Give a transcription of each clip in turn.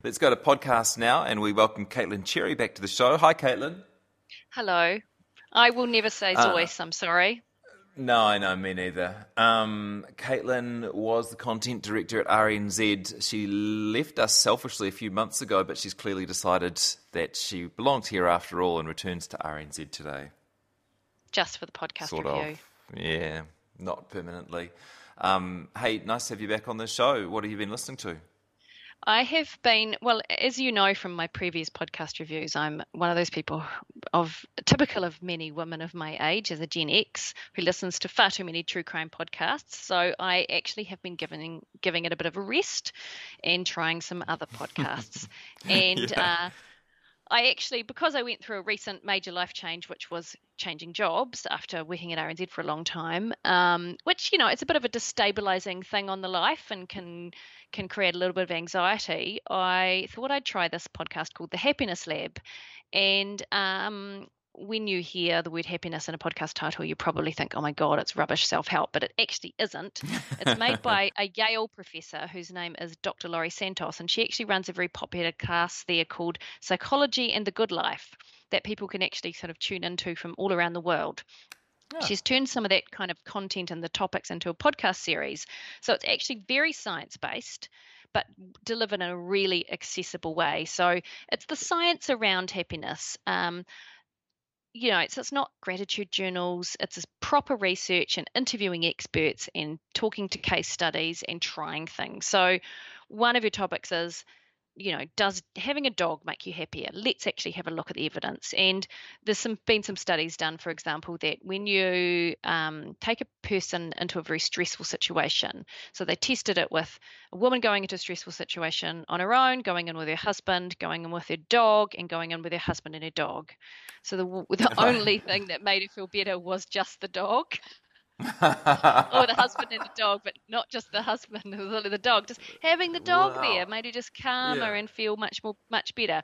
Let's go to podcast now, and we welcome Caitlin Cherry back to the show. Hi, Caitlin. Hello. I will never say Uh, Zois, I'm sorry. no, I know, me neither. Caitlin was the content director at RNZ. She left us selfishly a few months ago, but she's clearly decided that she belongs here after all and returns to RNZ today. Just for the podcast Sort review. of. Yeah, not permanently. Hey, nice to have you back on the show. What have you been listening to? I have been, well, as you know from my previous podcast reviews, I'm one of those people typical of many women of my age as a Gen X who listens to far too many true crime podcasts. So I actually have been giving it a bit of a rest and trying some other podcasts. And Yeah. I actually, because I went through a recent major life change, which was changing jobs after working at RNZ for a long time, which, it's a bit of a destabilizing thing on the life and can create a little bit of anxiety. I thought I'd try this podcast called The Happiness Lab. And when you hear the word happiness in a podcast title, you probably think, oh my God, it's rubbish self-help, but it actually isn't. It's made by a Yale professor whose name is Dr. Laurie Santos, and she actually runs a very popular class there called Psychology and the Good Life that people can actually sort of tune into from all around the world. Yeah. She's turned some of that kind of content and the topics into a podcast series. So it's actually very science-based, but delivered in a really accessible way. So it's the science around happiness. It's not gratitude journals, it's proper research and interviewing experts and talking to case studies and trying things. So one of your topics is, does having a dog make you happier? Let's actually have a look at the evidence. And there's been some studies done, for example, that when you take a person into a very stressful situation, so they tested it with a woman going into a stressful situation on her own, going in with her husband, going in with her dog, and going in with her husband and her dog. So the only thing that made her feel better was just the dog. Or the husband and the dog, but not just the husband and the dog. Just having the dog there Wow. made her just calmer Yeah. and feel much better.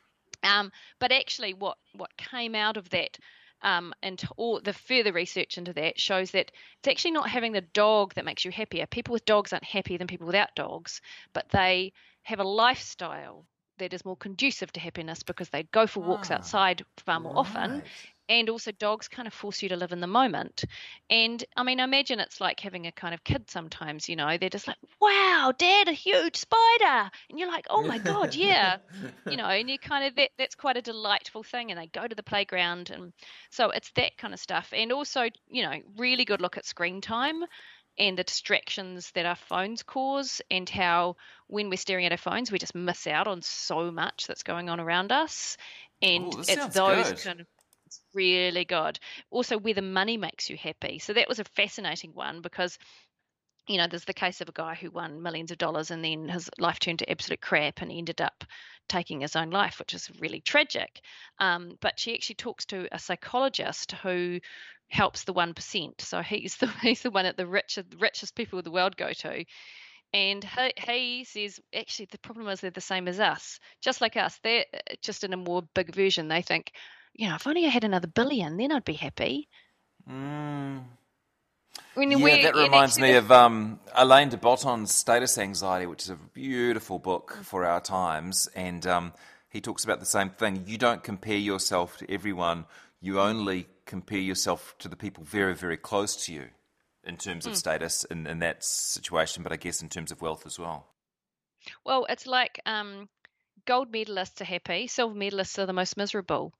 But actually, what came out of that, and all the further research into that shows that it's actually not having the dog that makes you happier. People with dogs aren't happier than people without dogs, but they have a lifestyle that is more conducive to happiness because they go for walks Ah, outside far more often. right. And also, dogs kind of force you to live in the moment. And I mean, I imagine it's like having a kind of kid sometimes, they're just like, wow, Dad, a huge spider. And you're like, oh my God, yeah. And you kind of, that's quite a delightful thing. And they go to the playground. And so it's that kind of stuff. And also, really good look at screen time and the distractions that our phones cause, and how when we're staring at our phones, we just miss out on so much that's going on around us. Oh, And this it's sounds those good. kind of, it's really good. Also, whether money makes you happy. So that was a fascinating one because there's the case of a guy who won millions of dollars and then his life turned to absolute crap and he ended up taking his own life, which is really tragic. But she actually talks to a psychologist who helps the 1%. So he's the one that the richest people of the world go to. And he says, actually, the problem is they're the same as us, just like us. They're just in a more big version. They think, if only I had another billion, then I'd be happy. Mm. When Yeah, we that and reminds actually me the of Alain de Botton's Status Anxiety, which is a beautiful book for our times. And he talks about the same thing. You don't compare yourself to everyone. You only compare yourself to the people very, very close to you in terms of mm, status in that situation, but I guess in terms of wealth as well. well, it's like gold medalists are happy, silver medalists are the most miserable.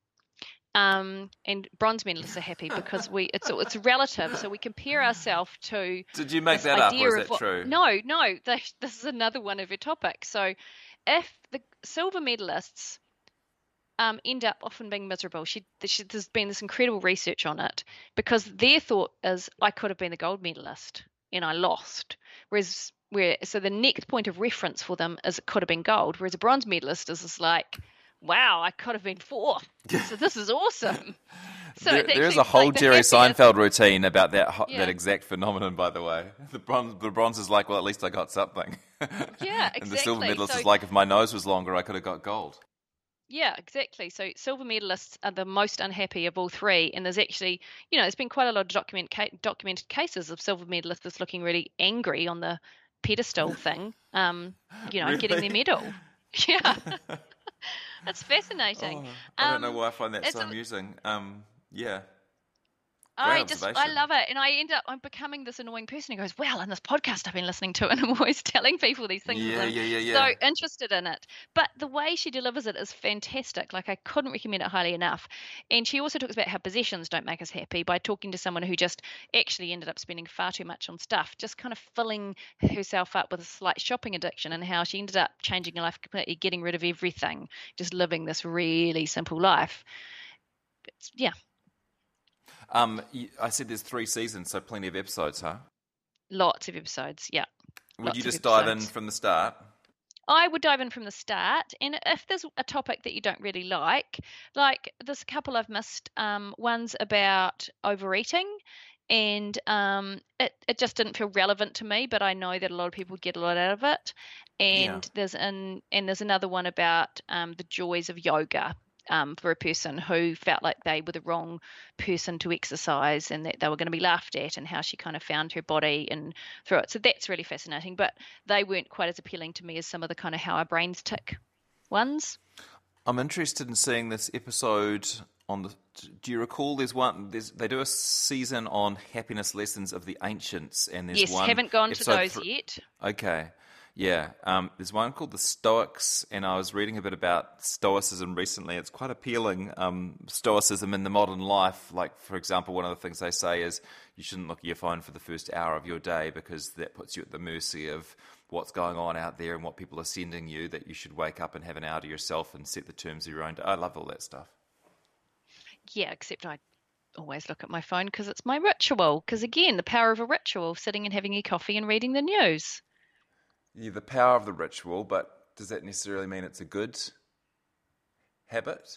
And bronze medalists are happy because it's relative. So we compare ourselves to Did you make this that up, or idea is of that what. true? No, this is another one of your topics. So if the silver medalists end up often being miserable, there's been this incredible research on it because their thought is, I could have been the gold medalist and I lost. So the next point of reference for them is it could have been gold, whereas a bronze medalist is just like, wow, I could have been fourth. So this is awesome. So it's There is a actually whole like the Jerry happiest. Seinfeld routine about that Yeah. exact phenomenon. By the way, the bronze is like, well, at least I got something, Yeah, and the silver exactly. medalist So is like, if my nose was longer, I could have got gold. yeah, exactly. So silver medalists are the most unhappy of all three, and there's actually, there's been quite a lot of documented cases of silver medalists that's looking really angry on the pedestal thing, getting their Really? medal. Yeah, it's fascinating. Oh, I don't know Um, why I find that it's so amusing. Yeah, great I observation. love it. And I'm becoming this annoying person who goes, well, in this podcast I've been listening to, and I'm always telling people these things because Yeah, I'm yeah, yeah, so yeah. interested in it. But the way she delivers it is fantastic. Like, I couldn't recommend it highly enough. And she also talks about how possessions don't make us happy by talking to someone who just actually ended up spending far too much on stuff, just kind of filling herself up with a slight shopping addiction, and how she ended up changing her life completely, getting rid of everything, just living this really simple life. Yeah, I said there's 3 seasons, so plenty of episodes, huh? lots of episodes. Yeah, Would you lots of just dive in episodes. from the start? I would dive in from the start, and if there's a topic that you don't really like there's a couple I've missed. One's about overeating, and it just didn't feel relevant to me, but I know that a lot of people get a lot out of it. Yeah. And there's another one about the joys of yoga. For a person who felt like they were the wrong person to exercise and that they were going to be laughed at, and how she kind of found her body and through it. So that's really fascinating. But they weren't quite as appealing to me as some of the kind of how our brains tick ones. I'm interested in seeing this episode on the. Do you recall there's one? They do a season on happiness lessons of the ancients, and there's Yes, one haven't gone to episode. those yet. Okay, yeah. There's one called the Stoics, and I was reading a bit about Stoicism recently. It's quite appealing. Stoicism in the modern life, like for example, one of the things they say is you shouldn't look at your phone for the first hour of your day because that puts you at the mercy of what's going on out there and what people are sending you. That you should wake up and have an hour to yourself and set the terms of your own day. I love all that stuff. Yeah, except I always look at my phone because it's my ritual. Because again, the power of a ritual, sitting and having a coffee and reading the news. Yeah, the power of the ritual, but does that necessarily mean it's a good habit?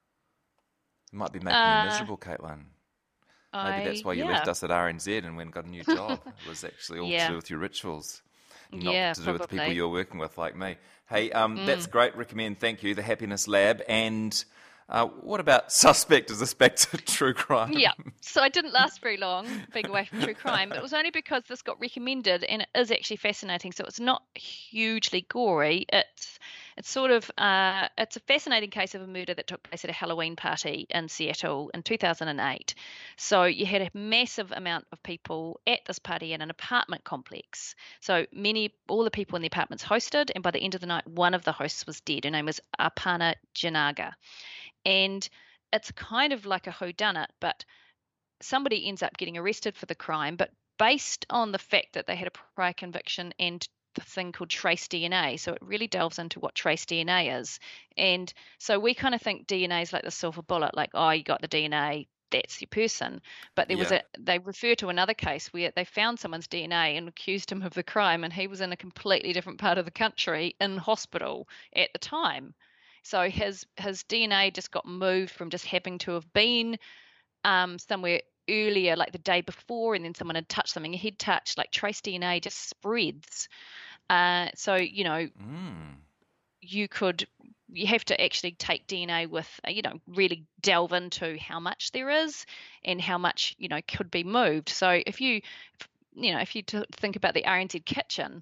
It might be making you Uh, miserable, Caitlin. Maybe that's why you left us at RNZ and went and got a new job. It was actually all to yeah, do with your rituals, not yeah, to do with the people probably. you're working with, like me. Hey, that's Mm. great. Recommend. Thank you. The Happiness Lab. And what about Suspect? Is this back to true crime? Yeah. So I didn't last very long being away from true crime, but it was only because this got recommended and it is actually fascinating. So it's not hugely gory. It's sort of it's a fascinating case of a murder that took place at a Halloween party in Seattle in 2008. So you had a massive amount of people at this party in an apartment complex. So all the people in the apartments hosted, and by the end of the night, one of the hosts was dead. Her name was Aparna Janaga, and it's kind of like a whodunit, but somebody ends up getting arrested for the crime. But based on the fact that they had a prior conviction and the thing called trace DNA, so it really delves into what trace DNA is. And so we kind of think DNA is like the silver bullet, like, oh, you got the DNA, that's your person. But Yeah. they refer to another case where they found someone's DNA and accused him of the crime, and he was in a completely different part of the country in hospital at the time. So his DNA just got moved from just having to have been somewhere earlier, like the day before, and then someone had touched something he'd touched. Like, trace DNA just spreads. So Mm. you could you have to actually take DNA with really delve into how much there is and how much could be moved. So if you think about the RNZ kitchen,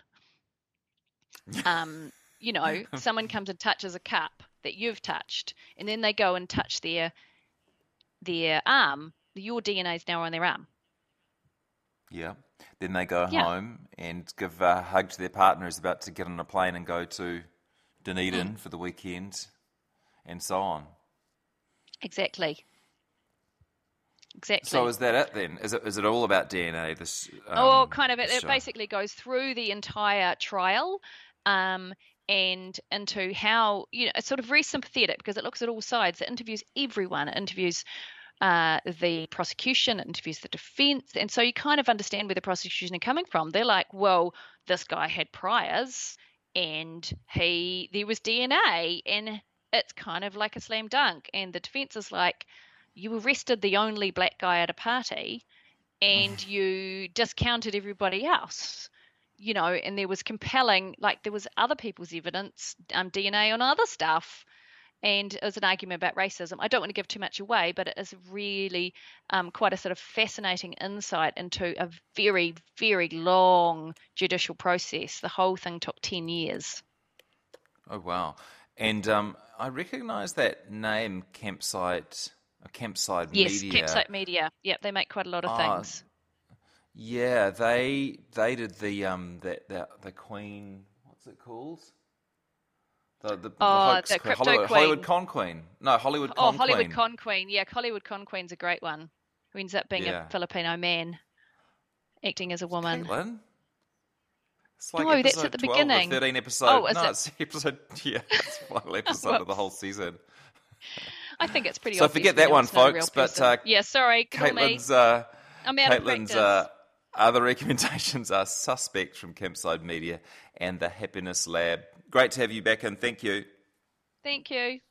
um, someone comes and touches a cup that you've touched, and then they go and touch their arm, your DNA is now on their arm. Yeah. Then they go Yeah. home and give a hug to their partner who's about to get on a plane and go to Mm, Dunedin for the weekend, and so on. exactly. So Exactly. is that it then? Is it all about DNA? Oh, kind of. It, This it show. basically goes through the entire trial, um, and into how it's sort of very sympathetic because it looks at all sides. It interviews everyone. It interviews the prosecution, it interviews the defense, and so you kind of understand where the prosecution are coming from. They're like, well, this guy had priors, and there was DNA, and it's kind of like a slam dunk. And the defense is like, you arrested the only black guy at a party and you discounted everybody else. And there was compelling, like there was other people's evidence, DNA on other stuff, and it was an argument about racism. I don't want to give too much away, but it is really quite a sort of fascinating insight into a very, very long judicial process. The whole thing took 10 years. Oh, wow. And I recognise that name, Campside Yes, Media. Campsite Media. Yep, they make quite a lot of Ah, things. yeah, they did the Queen. What's it called? The Oh, hoax the queen, Crypto Hollywood Queen. Con Queen. No, Hollywood Oh, Con Hollywood Queen. Con Queen. Yeah, Hollywood Con Queen's a great one. Who ends up being a Yeah, Filipino man acting as a it's woman. Caitlin. It's like No, that's at episode the 12 of beginning. 13 Oh, episode. is No, it? it's episode. Yeah, it's the final episode of the whole Whoops. season. I think it's pretty So obvious forget we that know one, it's not a real folks. But person. Yeah, sorry, good on me. Caitlin's I'm out of Caitlin's practice. other recommendations are Suspect from Campside Media and The Happiness Lab. Great to have you back in. Thank you. Thank you.